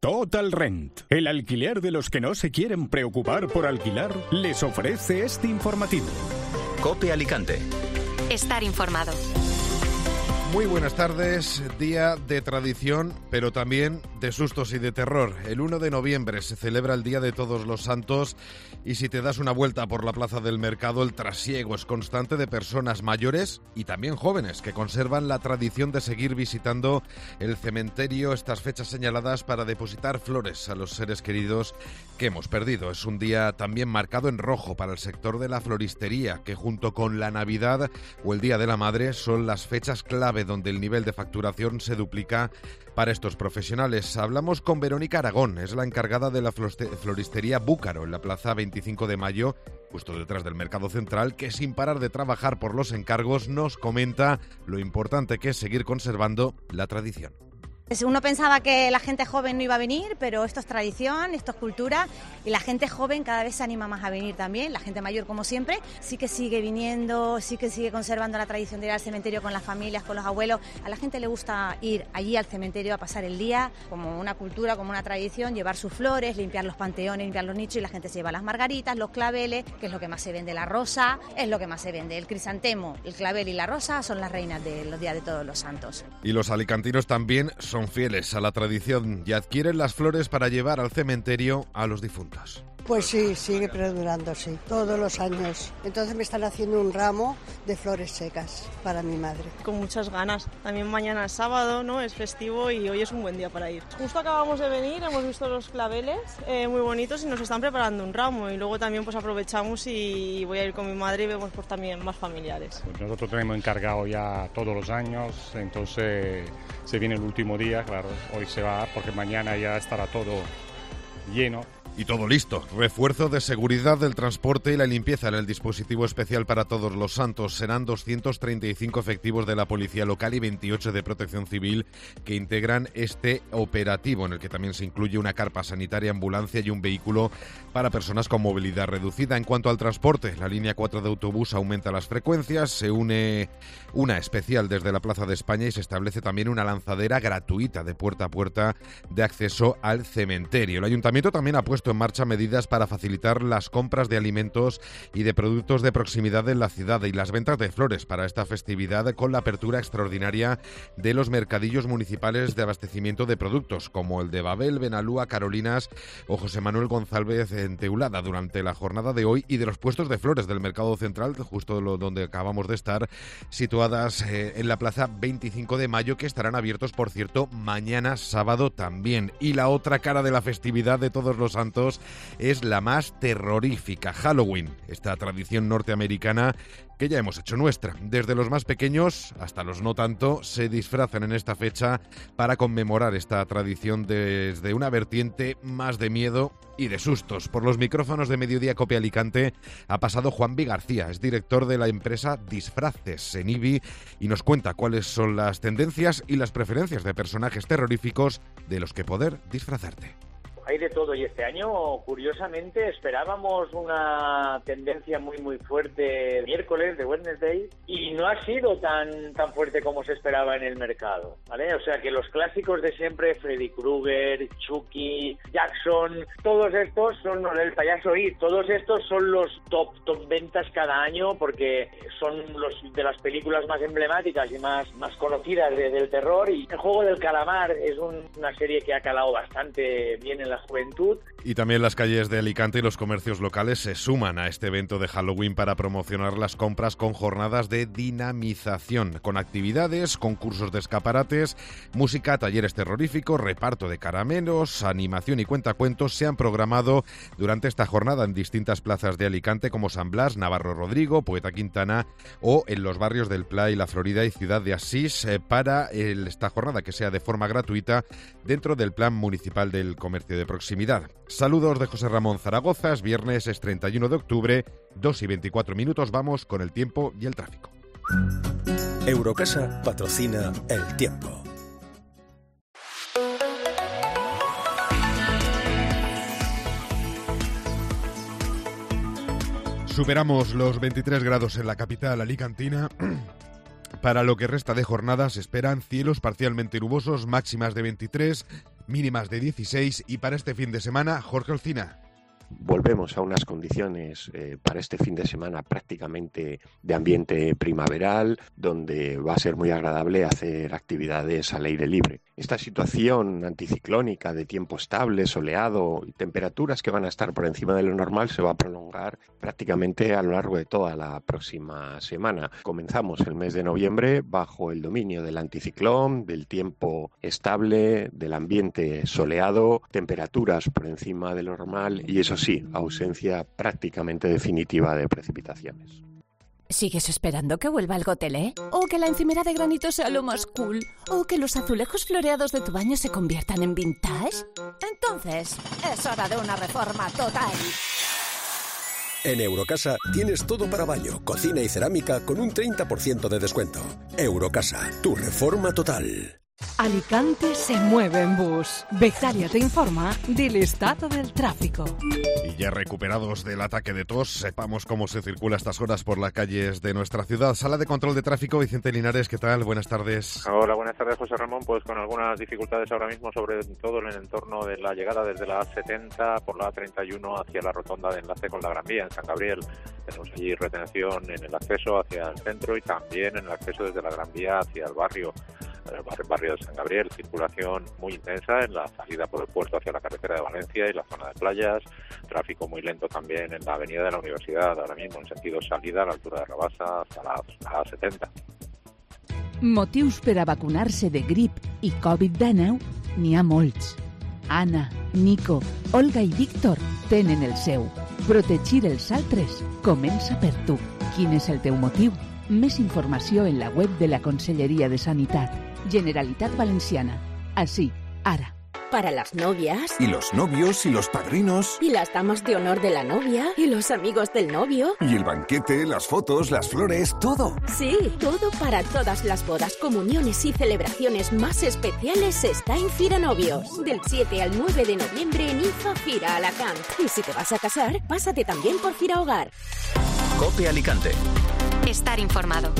Total Rent, el alquiler de los que no se quieren preocupar por alquilar, les ofrece este informativo. COPE Alicante. Estar informado. Muy buenas tardes, día de tradición, pero también de sustos y de terror. El 1 de noviembre se celebra el Día de Todos los Santos y si te das una vuelta por la plaza del mercado, el trasiego es constante de personas mayores y también jóvenes que conservan la tradición de seguir visitando el cementerio estas fechas señaladas para depositar flores a los seres queridos que hemos perdido. Es un día también marcado en rojo para el sector de la floristería, que junto con la Navidad o el Día de la Madre son las fechas clave donde el nivel de facturación se duplica para estos profesionales. Hablamos con Verónica Aragón, es la encargada de la floristería Búcaro, en la plaza 25 de Mayo, justo detrás del Mercado Central, que sin parar de trabajar por los encargos nos comenta lo importante que es seguir conservando la tradición. Uno pensaba que la gente joven no iba a venir, pero esto es tradición, esto es cultura y la gente joven cada vez se anima más a venir también. La gente mayor, como siempre, sí que sigue viniendo, sí que sigue conservando la tradición de ir al cementerio con las familias, con los abuelos. A la gente le gusta ir allí al cementerio a pasar el día como una cultura, como una tradición, llevar sus flores, limpiar los panteones, limpiar los nichos y la gente se lleva las margaritas, los claveles, que es lo que más se vende, la rosa, es lo que más se vende. El crisantemo, el clavel y la rosa son las reinas de los días de Todos los Santos. Y los alicantinos también son fieles a la tradición y adquieren las flores para llevar al cementerio a los difuntos. Pues sí, sigue perdurando, sí, todos los años. Entonces me están haciendo un ramo de flores secas para mi madre. Con muchas ganas. También mañana es sábado, ¿no? Es festivo y hoy es un buen día para ir. Justo acabamos de venir, hemos visto los claveles muy bonitos y nos están preparando un ramo. Y luego también pues aprovechamos y voy a ir con mi madre y vemos pues también más familiares. Pues nosotros tenemos encargado ya todos los años, entonces se viene el último día, claro, hoy se va porque mañana ya estará todo lleno. Y todo listo. Refuerzo de seguridad del transporte y la limpieza en el dispositivo especial para Todos los Santos. Serán 235 efectivos de la Policía Local y 28 de Protección Civil que integran este operativo, en el que también se incluye una carpa sanitaria, ambulancia y un vehículo para personas con movilidad reducida. En cuanto al transporte, la línea 4 de autobús aumenta las frecuencias, se une una especial desde la Plaza de España y se establece también una lanzadera gratuita de puerta a puerta de acceso al cementerio. El Ayuntamiento también ha puesto en marcha medidas para facilitar las compras de alimentos y de productos de proximidad en la ciudad y las ventas de flores para esta festividad, con la apertura extraordinaria de los mercadillos municipales de abastecimiento de productos como el de Babel, Benalúa, Carolinas o José Manuel González en Teulada durante la jornada de hoy, y de los puestos de flores del Mercado Central, justo donde acabamos de estar, situadas en la plaza 25 de Mayo, que estarán abiertos, por cierto, mañana sábado también. Y la otra cara de la festividad de Todos los Santos es la más terrorífica, Halloween, esta tradición norteamericana que ya hemos hecho nuestra. Desde los más pequeños hasta los no tanto se disfrazan en esta fecha para conmemorar esta tradición desde una vertiente más de miedo y de sustos. Por los micrófonos de Mediodía Cope Alicante ha pasado Juanvi García, es director de la empresa Disfraces en IBI, y nos cuenta cuáles son las tendencias y las preferencias de personajes terroríficos de los que poder disfrazarte. Hay de todo, y este año, curiosamente, esperábamos una tendencia muy fuerte miércoles, de Wednesday, y no ha sido tan fuerte como se esperaba en el mercado, ¿vale? O sea que los clásicos de siempre, Freddy Krueger, Chucky, Jackson, todos estos son el payaso It, todos estos son los top ventas cada año, porque son los de las películas más emblemáticas y más conocidas del terror. Y El Juego del Calamar es una serie que ha calado bastante bien en la juventud. Y también las calles de Alicante y los comercios locales se suman a este evento de Halloween para promocionar las compras con jornadas de dinamización, con actividades, concursos de escaparates, música, talleres terroríficos, reparto de caramelos, animación y cuentacuentos. Se han programado durante esta jornada en distintas plazas de Alicante como San Blas, Navarro Rodrigo, Poeta Quintana o en los barrios del Pla y La Florida y Ciudad de Asís, para esta jornada que sea de forma gratuita dentro del Plan Municipal del Comercio de Proximidad. Saludos de José Ramón Zaragoza. Es viernes, es 31 de octubre, 2:24. Vamos con el tiempo y el tráfico. Eurocasa patrocina el tiempo. Superamos los 23 grados en la capital alicantina. Para lo que resta de jornada se esperan cielos parcialmente nubosos, máximas de 23, mínimas de 16 y para este fin de semana, Jorge Olcina. Volvemos a unas condiciones para este fin de semana prácticamente de ambiente primaveral, donde va a ser muy agradable hacer actividades al aire libre. Esta situación anticiclónica de tiempo estable, soleado y temperaturas que van a estar por encima de lo normal se va a prolongar prácticamente a lo largo de toda la próxima semana. Comenzamos el mes de noviembre bajo el dominio del anticiclón, del tiempo estable, del ambiente soleado, temperaturas por encima de lo normal y eso sí, ausencia prácticamente definitiva de precipitaciones. ¿Sigues esperando que vuelva el gotelé? ¿O que la encimera de granito sea lo más cool? ¿O que los azulejos floreados de tu baño se conviertan en vintage? Entonces, es hora de una reforma total. En Eurocasa tienes todo para baño, cocina y cerámica con un 30% de descuento. Eurocasa, tu reforma total. Alicante se mueve en bus. Beccaria te informa del estado del tráfico. Y ya recuperados del ataque de tos, sepamos cómo se circula a estas horas por las calles de nuestra ciudad. Sala de control de tráfico, Vicente Linares, ¿qué tal? Buenas tardes. Hola, buenas tardes, José Ramón. Pues con algunas dificultades ahora mismo, sobre todo en el entorno de la llegada desde la A70 por la A31 hacia la rotonda de enlace con la Gran Vía en San Gabriel. Tenemos allí retención en el acceso hacia el centro y también en el acceso desde la Gran Vía hacia el barrio de San Gabriel. Circulación muy intensa en la salida por el puerto hacia la carretera de Valencia y la zona de playas. Tráfico muy lento también en la avenida de la Universidad, ahora mismo en sentido salida a la altura de Rabassa hasta la A70. Motius per a vacunar-se de grip i Covid-19 n'hi ha molts. Anna, Nico, Olga i Víctor tenen el seu. Protegir els altres comença per tu. Quin és el teu motiu? Més informació en la web de la Conselleria de Sanitat. Generalitat Valenciana. Así, ara. Para las novias. Y los novios y los padrinos. Y las damas de honor de la novia. Y los amigos del novio. Y el banquete, las fotos, las flores, todo. Sí, todo para todas las bodas, comuniones y celebraciones más especiales está en Fira Novios. Del 7 al 9 de noviembre en IFA Fira Alacant. Y si te vas a casar, pásate también por Fira Hogar. COPE Alicante. Estar informado.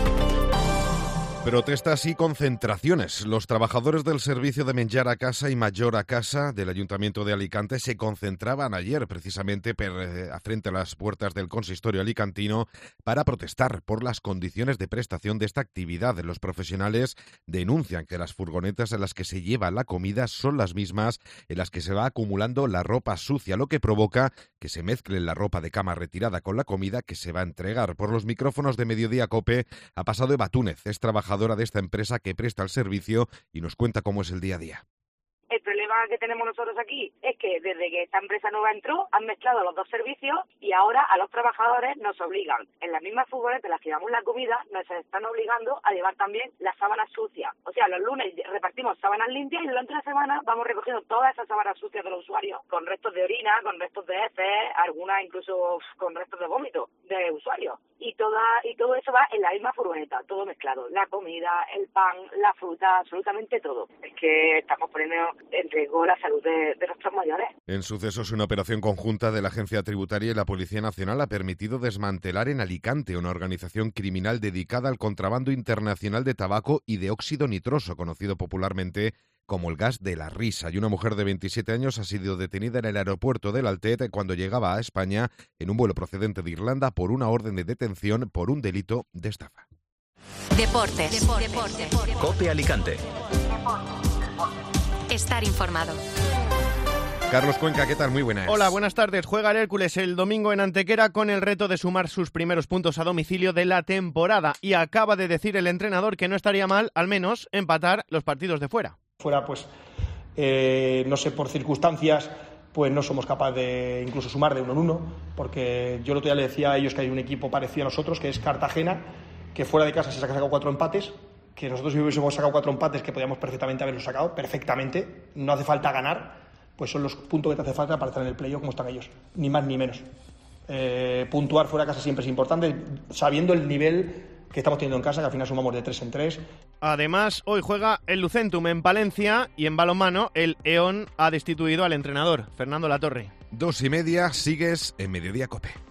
Protestas y concentraciones. Los trabajadores del servicio de menjar a casa y mayor a casa del Ayuntamiento de Alicante se concentraban ayer precisamente frente a las puertas del consistorio alicantino para protestar por las condiciones de prestación de esta actividad. Los profesionales denuncian que las furgonetas en las que se lleva la comida son las mismas en las que se va acumulando la ropa sucia, lo que provoca que se mezcle la ropa de cama retirada con la comida que se va a entregar. Por los micrófonos de Mediodía COPE ha pasado Eva Túnez, es trabajadora de esta empresa que presta el servicio y nos cuenta cómo es el día a día. El problema que tenemos nosotros aquí es que desde que esta empresa nueva entró han mezclado los dos servicios y ahora a los trabajadores nos obligan, en las mismas furgonetas en las que llevamos la comida, nos están obligando a llevar también las sábanas sucias. O sea, los lunes repartimos sábanas limpias y durante la semana vamos recogiendo todas esas sábanas sucias de los usuarios, con restos de orina, con restos de heces, algunas incluso con restos de vómito de usuarios. Y todo eso va en la misma furgoneta, todo mezclado. La comida, el pan, la fruta, absolutamente todo. Es que estamos poniendo en riesgo la salud de nuestros mayores. En sucesos, una operación conjunta de la Agencia Tributaria y la Policía Nacional ha permitido desmantelar en Alicante una organización criminal dedicada al contrabando internacional de tabaco y de óxido nitroso, conocido popularmente como el gas de la risa. Y una mujer de 27 años ha sido detenida en el aeropuerto del Altet cuando llegaba a España en un vuelo procedente de Irlanda por una orden de detención por un delito de estafa. Deportes. COPE Alicante. Estar informado. Carlos Cuenca, ¿qué tal? Muy buenas. Hola, buenas tardes. Juega el Hércules el domingo en Antequera con el reto de sumar sus primeros puntos a domicilio de la temporada. Y acaba de decir el entrenador que no estaría mal, al menos, empatar los partidos de fuera. Fuera, pues, no sé, por circunstancias, pues no somos capaces de incluso sumar de 1 en 1, porque yo el otro día le decía a ellos que hay un equipo parecido a nosotros, que es Cartagena, que fuera de casa se ha sacado 4 empates, que nosotros si hubiésemos sacado 4 empates, que podíamos perfectamente haberlos sacado, perfectamente, no hace falta ganar, pues son los puntos que te hace falta para estar en el playoff como están ellos, ni más ni menos. Puntuar fuera de casa siempre es importante, sabiendo el nivel que estamos teniendo en casa, que al final sumamos de 3 en 3. Además, hoy juega el Lucentum en Palencia y en balonmano el EON ha destituido al entrenador, Fernando Latorre. 2:30, sigues en Mediodía COPE.